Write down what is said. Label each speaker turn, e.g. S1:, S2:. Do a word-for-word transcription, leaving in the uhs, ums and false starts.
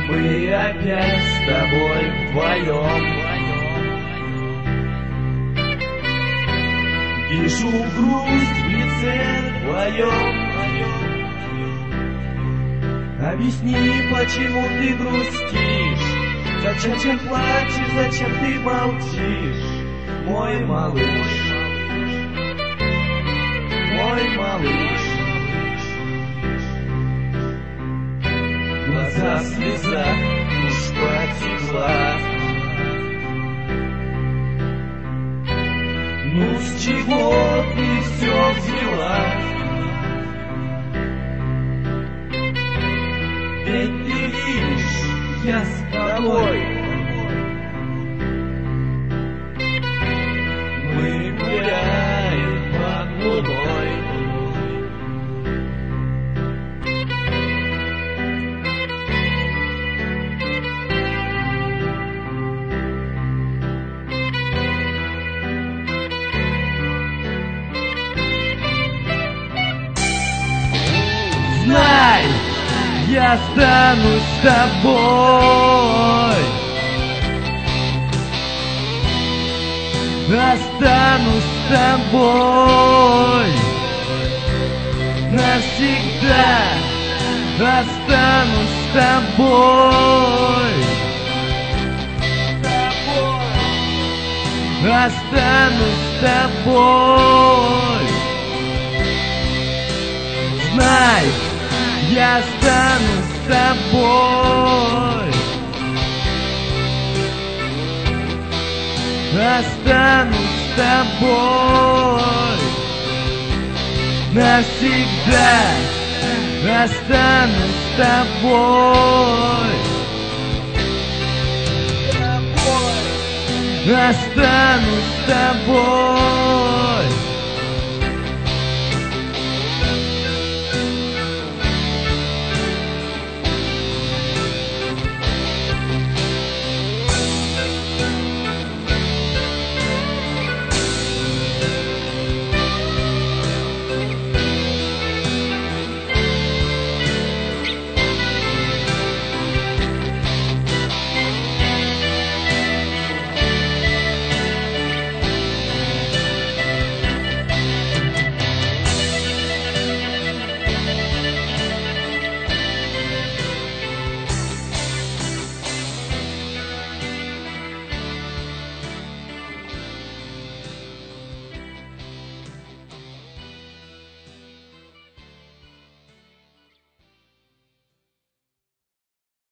S1: Мы опять с тобой вдвоем. Вижу грусть в лице твоем. Объясни, почему ты грустишь, зачем плачешь, зачем ты молчишь, мой малыш, мой малыш. Глаза в слезах, уж потекла. Ну с чего ты все взяла? Ведь ты видишь, я с тобой. Мы гуляем под луной. Знай, я останусь с тобой, останусь с тобой, навсегда останусь с тобой, останусь с тобой. Знай, я останусь с тобой, останусь с тобой, навсегда останусь с тобой, останусь с тобой.